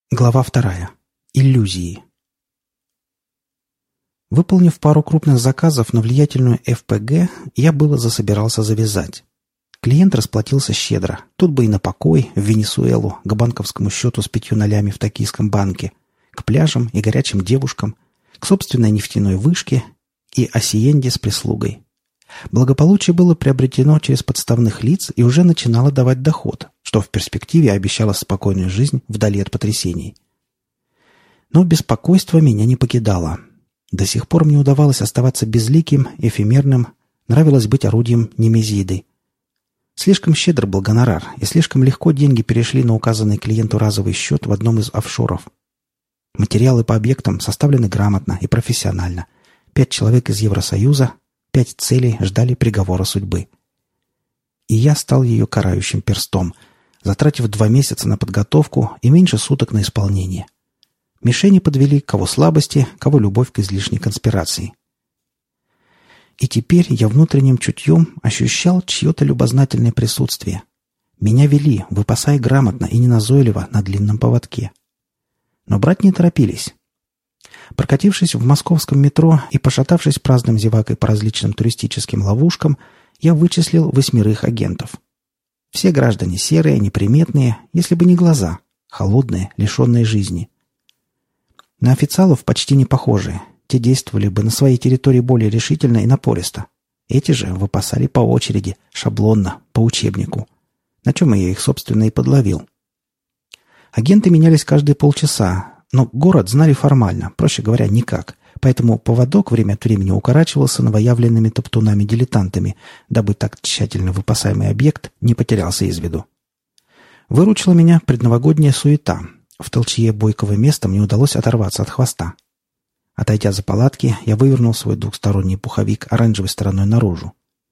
Глава 2. Иллюзии. Выполнив пару крупных заказов на влиятельную ФПГ, я было засобирался завязать. Клиент расплатился щедро. Тут бы и на покой, в Венесуэлу, к банковскому счету с 5 0 в токийском банке, к пляжам и горячим девушкам, к собственной нефтяной вышке и асиенде с прислугой. Благополучие было приобретено через подставных лиц и уже начинало давать доход, что в перспективе обещало спокойную жизнь вдали от потрясений. Но беспокойство меня не покидало. До сих пор мне удавалось оставаться безликим, эфемерным, нравилось быть орудием Немезиды. Слишком щедр был гонорар, и слишком легко деньги перешли на указанный клиенту разовый счет в одном из офшоров. Материалы по объектам составлены грамотно и профессионально. 5 человек из Евросоюза, 5 целей ждали приговора судьбы. И я стал ее карающим перстом, затратив 2 месяца на подготовку и меньше суток на исполнение. Мишени подвели кого слабости, кого любовь к излишней конспирации. И теперь я внутренним чутьем ощущал чье-то любознательное присутствие. Меня вели, выпасая грамотно и неназойливо на длинном поводке. Но брать не торопились. Прокатившись в московском метро и пошатавшись праздным зевакой по различным туристическим ловушкам, я вычислил 8 агентов. Все граждане серые, неприметные, если бы не глаза, холодные, лишенные жизни. На официалов почти не похожие. Те действовали бы на своей территории более решительно и напористо. Эти же выпасали по очереди, шаблонно, по учебнику. На чем я их, собственно, и подловил. Агенты менялись каждые полчаса, но город знали формально, проще говоря, никак. Поэтому поводок время от времени укорачивался новоявленными топтунами-дилетантами, дабы так тщательно выпасаемый объект не потерялся из виду. Выручила меня предновогодняя суета. В толчье бойкого места мне удалось оторваться от хвоста. Отойдя за палатки, я вывернул свой двухсторонний пуховик оранжевой стороной наружу.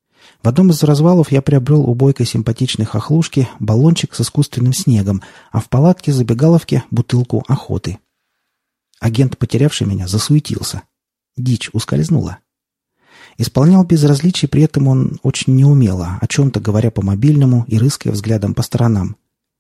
В одном из развалов я приобрел у бойкой симпатичной хохлушки баллончик с искусственным снегом, а в палатке забегаловке бутылку охоты. Агент, потерявший меня, засуетился. Дичь ускользнула. Исполнял безразличие, при этом он очень неумело, о чем-то говоря по мобильному и рыская взглядом по сторонам.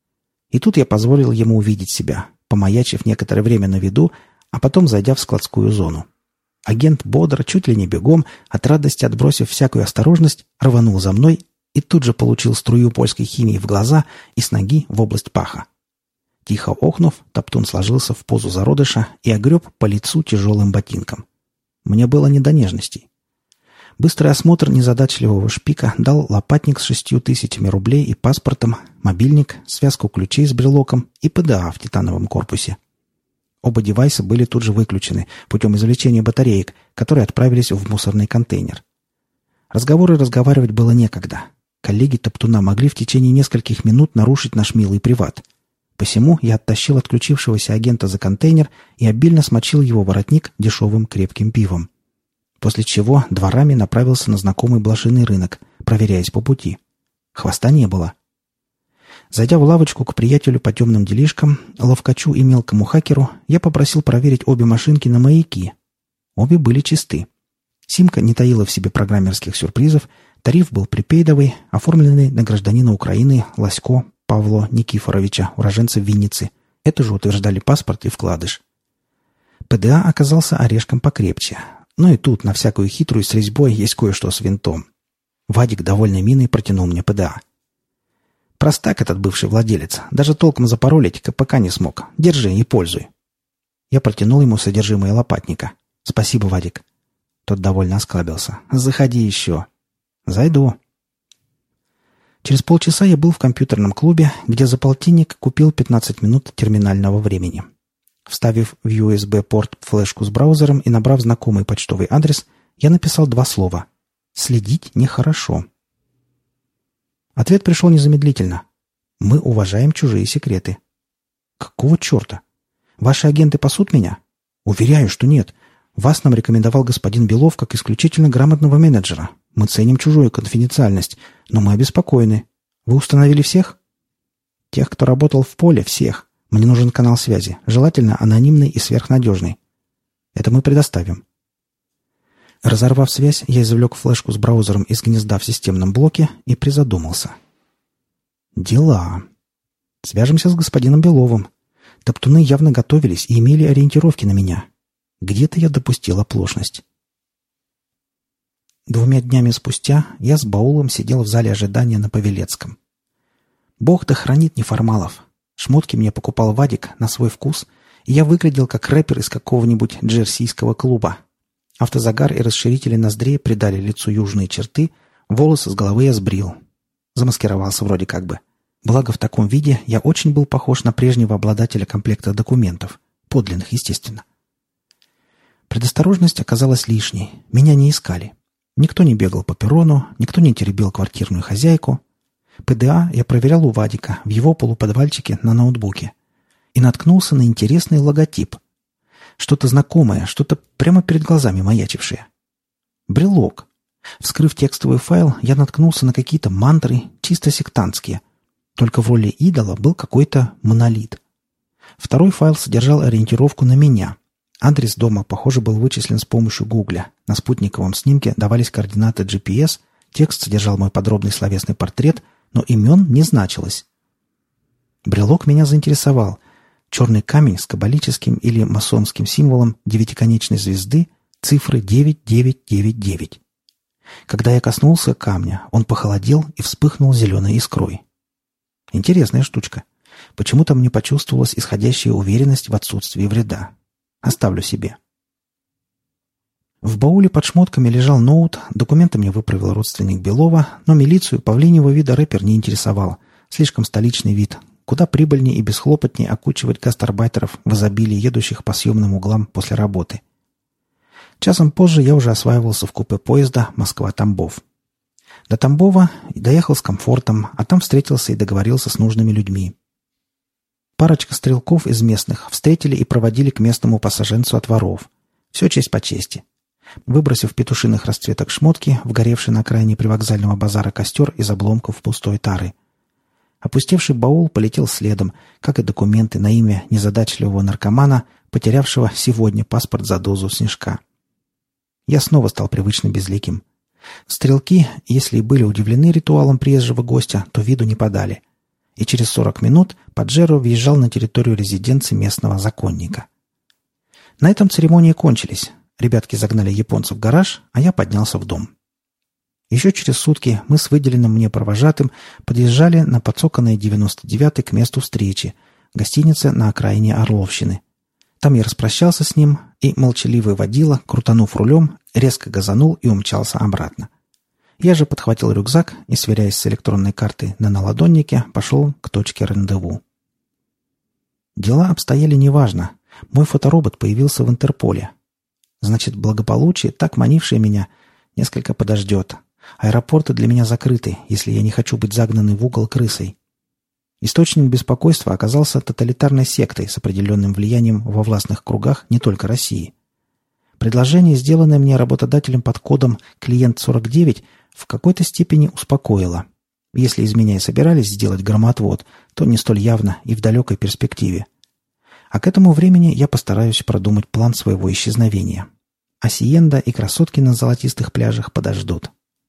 И тут я позволил ему увидеть себя, помаячив некоторое время на виду, а потом зайдя в складскую зону. Агент бодро, чуть ли не бегом, от радости отбросив всякую осторожность, рванул за мной и тут же получил струю польской химии в глаза и с ноги в область паха. Тихо охнув, топтун сложился в позу зародыша и огреб по лицу тяжелым ботинком. Мне было не до нежностей. Быстрый осмотр незадачливого шпика дал лопатник с 6000 рублей и паспортом, мобильник, связку ключей с брелоком и ПДА в титановом корпусе. Оба девайса были тут же выключены путем извлечения батареек, которые отправились в мусорный контейнер. Разговаривать было некогда. Коллеги топтуна могли в течение нескольких минут нарушить наш милый приват. Посему я оттащил отключившегося агента за контейнер и обильно смочил его воротник дешевым крепким пивом. После чего дворами направился на знакомый блошиный рынок, проверяясь по пути. Хвоста не было. Зайдя в лавочку к приятелю по темным делишкам, ловкачу и мелкому хакеру, я попросил проверить обе машинки на маяки. Обе были чисты. Симка не таила в себе программерских сюрпризов, тариф был припейдовый, оформленный на гражданина Украины Ласько Павла Никифоровича, уроженца Винницы. Это же утверждали паспорт и вкладыш. ПДА оказался орешком покрепче. Но и тут на всякую хитрую с резьбой есть кое-что с винтом. Вадик довольной миной протянул мне ПДА. Простак этот бывший владелец. Даже толком запаролить КПК не смог. Держи и пользуй. Я протянул ему содержимое лопатника. Спасибо, Вадик. Тот довольно осклабился. Заходи еще. Зайду. Через полчаса я был в компьютерном клубе, где за полтинник купил 15 минут терминального времени. Вставив в USB-порт флешку с браузером и набрав знакомый почтовый адрес, я написал 2 слова. «Следить нехорошо». Ответ пришел незамедлительно. «Мы уважаем чужие секреты». «Какого черта? Ваши агенты пасут меня?» «Уверяю, что нет. Вас нам рекомендовал господин Белов как исключительно грамотного менеджера. Мы ценим чужую конфиденциальность, но мы обеспокоены. Вы установили всех?» «Тех, кто работал в поле, всех. Мне нужен канал связи, желательно анонимный и сверхнадежный. Это мы предоставим». Разорвав связь, я извлек флешку с браузером из гнезда в системном блоке и призадумался. Дела. Свяжемся с господином Беловым. Топтуны явно готовились и имели ориентировки на меня. Где-то я допустил оплошность. 2 днями спустя я с баулом сидел в зале ожидания на Павелецком. Бог да хранит неформалов. Шмотки мне покупал Вадик на свой вкус, и я выглядел как рэпер из какого-нибудь джерсийского клуба. Автозагар и расширители ноздрей придали лицу южные черты, волосы с головы я сбрил. Замаскировался вроде как бы. Благо в таком виде я очень был похож на прежнего обладателя комплекта документов. Подлинных, естественно. Предосторожность оказалась лишней. Меня не искали. Никто не бегал по перрону, никто не теребил квартирную хозяйку. ПДА я проверял у Вадика в его полуподвальчике на ноутбуке. И наткнулся на интересный логотип. Что-то знакомое, что-то прямо перед глазами маячившее. Брелок. Вскрыв текстовый файл, я наткнулся на какие-то мантры, чисто сектантские. Только в роли идола был какой-то монолит. Второй файл содержал ориентировку на меня. Адрес дома, похоже, был вычислен с помощью Гугля. На спутниковом снимке давались координаты GPS, текст содержал мой подробный словесный портрет, но имен не значилось. Брелок меня заинтересовал. Черный камень с каббалическим или масонским символом девятиконечной звезды, цифры 9999. Когда я коснулся камня, он похолодел и вспыхнул зеленой искрой. Интересная штучка. Почему-то мне почувствовалась исходящая уверенность в отсутствии вреда. Оставлю себе. В бауле под шмотками лежал ноут, документы мне выправил родственник Белова, но милицию павлиньего вида рэпер не интересовал. Слишком столичный вид. Куда прибыльнее и бесхлопотнее окучивать гастарбайтеров в изобилии едущих по съемным углам после работы. Часом позже я уже осваивался в купе поезда Москва-Тамбов. До Тамбова доехал с комфортом, а там встретился и договорился с нужными людьми. Парочка стрелков из местных встретили и проводили к местному пассаженцу от воров. Все честь по чести. Выбросив петушиных расцветок шмотки, вгоревший на окраине привокзального базара костер из обломков пустой тары. Опустевший баул полетел следом, как и документы на имя незадачливого наркомана, потерявшего сегодня паспорт за дозу снежка. Я снова стал привычно безликим. Стрелки, если и были удивлены ритуалом приезжего гостя, то виду не подали. И через 40 минут Паджеро въезжал на территорию резиденции местного законника. На этом церемонии кончились. Ребятки загнали японца в гараж, а я поднялся в дом. Еще через сутки мы с выделенным мне провожатым подъезжали на подсоканной 99-й к месту встречи, гостинице на окраине Орловщины. Там я распрощался с ним, и молчаливый водила, крутанув рулем, резко газанул и умчался обратно. Я же подхватил рюкзак и, сверяясь с электронной картой на наладоннике, пошел к точке рандеву. Дела обстояли неважно. Мой фоторобот появился в Интерполе. Значит, благополучие, так манившее меня, несколько подождет. Аэропорты для меня закрыты, если я не хочу быть загнанный в угол крысой. Источник беспокойства оказался тоталитарной сектой с определенным влиянием во властных кругах не только России. Предложение, сделанное мне работодателем под кодом «Клиент 49», в какой-то степени успокоило. Если из меня и собирались сделать громоотвод, то не столь явно и в далекой перспективе. А к этому времени я постараюсь продумать план своего исчезновения. Асиенда и красотки на золотистых пляжах подождут.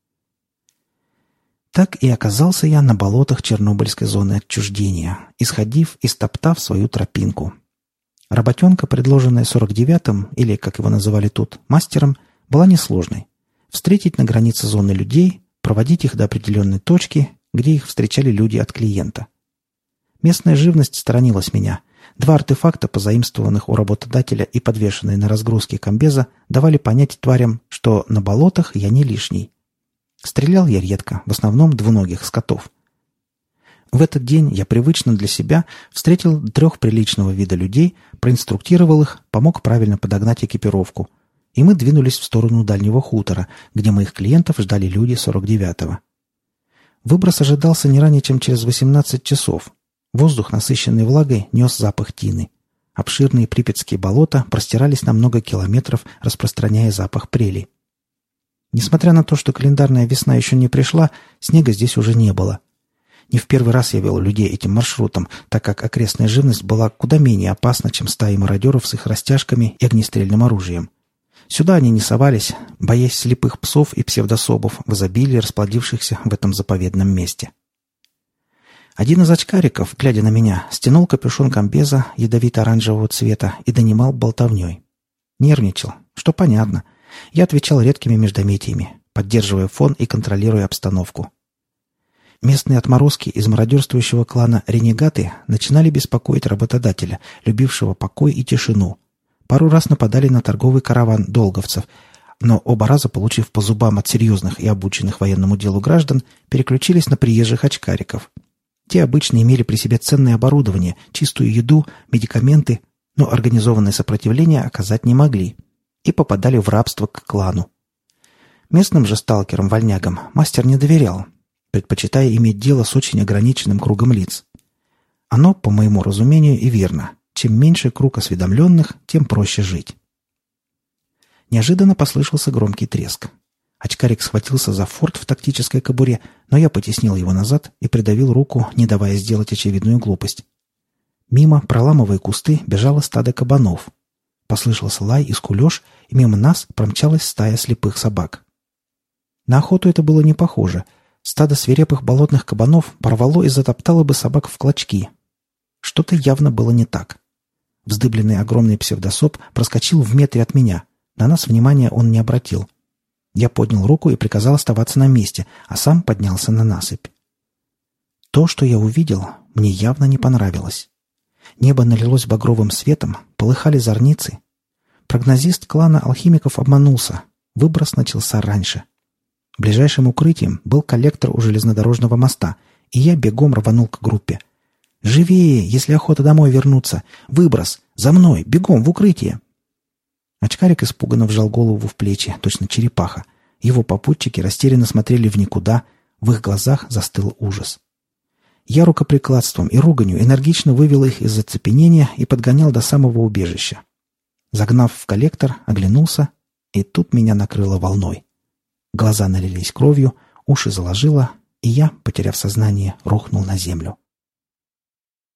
Так и оказался я на болотах Чернобыльской зоны отчуждения, исходив и стоптав свою тропинку. Работенка, предложенная 49-м, или, как его называли тут, мастером, была несложной. Встретить на границе зоны людей, проводить их до определенной точки, где их встречали люди от клиента. Местная живность сторонилась меня. 2 артефакта, позаимствованных у работодателя и подвешенные на разгрузке комбеза, давали понять тварям, что на болотах я не лишний. Стрелял я редко, в основном двуногих скотов. В этот день я привычно для себя встретил 3 приличного вида людей, проинструктировал их, помог правильно подогнать экипировку. И мы двинулись в сторону дальнего хутора, где моих клиентов ждали люди 49-го. Выброс ожидался не ранее, чем через 18 часов. Воздух, насыщенный влагой, нес запах тины. Обширные припятские болота простирались на много километров, распространяя запах прели. Несмотря на то, что календарная весна еще не пришла, снега здесь уже не было. Не в первый раз я вел людей этим маршрутом, так как окрестная живность была куда менее опасна, чем стаи мародеров с их растяжками и огнестрельным оружием. Сюда они не совались, боясь слепых псов и псевдособов в изобилии расплодившихся в этом заповедном месте. Один из очкариков, глядя на меня, стянул капюшон комбеза ядовито-оранжевого цвета и донимал болтовней. Нервничал, что понятно. Я отвечал редкими междометиями, поддерживая фон и контролируя обстановку. Местные отморозки из мародерствующего клана «Ренегаты» начинали беспокоить работодателя, любившего покой и тишину. Пару раз нападали на торговый караван долговцев, но оба раза, получив по зубам от серьезных и обученных военному делу граждан, переключились на приезжих очкариков. Те обычно имели при себе ценное оборудование, чистую еду, медикаменты, но организованное сопротивление оказать не могли и попадали в рабство к клану. Местным же сталкерам-вольнягам мастер не доверял, предпочитая иметь дело с очень ограниченным кругом лиц. Оно, по моему разумению, и верно. Чем меньше круг осведомленных, тем проще жить. Неожиданно послышался громкий треск. Очкарик схватился за форт в тактической кобуре, но я потеснил его назад и придавил руку, не давая сделать очевидную глупость. Мимо, проламывая кусты, бежало стадо кабанов. Послышался лай и скулеж, и мимо нас промчалась стая слепых собак. На охоту это было не похоже. Стадо свирепых болотных кабанов порвало и затоптало бы собак в клочки. Что-то явно было не так. Вздыбленный огромный псевдособ проскочил в метре от меня. На нас внимания он не обратил. Я поднял руку и приказал оставаться на месте, а сам поднялся на насыпь. То, что я увидел, мне явно не понравилось. Небо налилось багровым светом, полыхали зорницы. Прогнозист клана алхимиков обманулся. Выброс начался раньше. Ближайшим укрытием был коллектор у железнодорожного моста, и я бегом рванул к группе. «Живее, если охота домой вернуться! Выброс! За мной! Бегом в укрытие!» Очкарик испуганно вжал голову в плечи, точно черепаха. Его попутчики растерянно смотрели в никуда, в их глазах застыл ужас. Я рукоприкладством и руганью энергично вывел их из оцепенения и подгонял до самого убежища. Загнав в коллектор, оглянулся, и тут меня накрыло волной. Глаза налились кровью, уши заложило, и я, потеряв сознание, рухнул на землю.